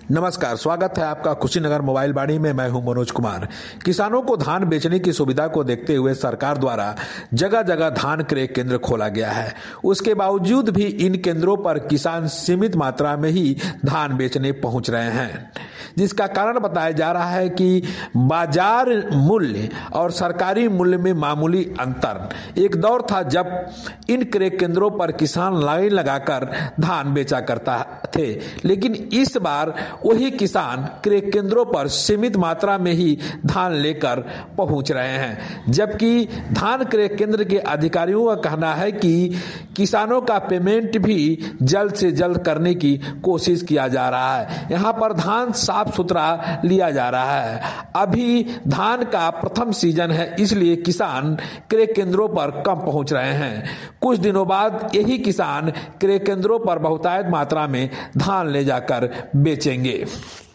नमस्कार, स्वागत है आपका कुशीनगर मोबाइल वाणी में। मैं हूं मनोज कुमार। किसानों को धान बेचने की सुविधा को देखते हुए सरकार द्वारा जगह जगह धान क्रय केंद्र खोला गया है। उसके बावजूद भी इन केंद्रों पर किसान सीमित मात्रा में ही धान बेचने पहुंच रहे हैं, जिसका कारण बताया जा रहा है कि बाजार मूल्य और सरकारी मूल्य में मामूली अंतर। एक दौर था जब इन क्रय केंद्रों पर किसान लाइन लगाकर धान बेचा करता थे, लेकिन इस बार वही किसान क्रय केंद्रों पर सीमित मात्रा में ही धान लेकर पहुंच रहे हैं, जबकि धान क्रय केंद्र के अधिकारियों का कहना है कि किसानों का पेमेंट भी जल्द से जल्द करने की कोशिश किया जा रहा है। यहां पर धान साफ सुथरा लिया जा रहा है। अभी धान का प्रथम सीजन है, इसलिए किसान क्रय केंद्रों पर कम पहुंच रहे हैं। कुछ दिनों बाद यही किसान क्रय केंद्रों पर बहुतायत मात्रा में धान ले जाकर बेचेंगे।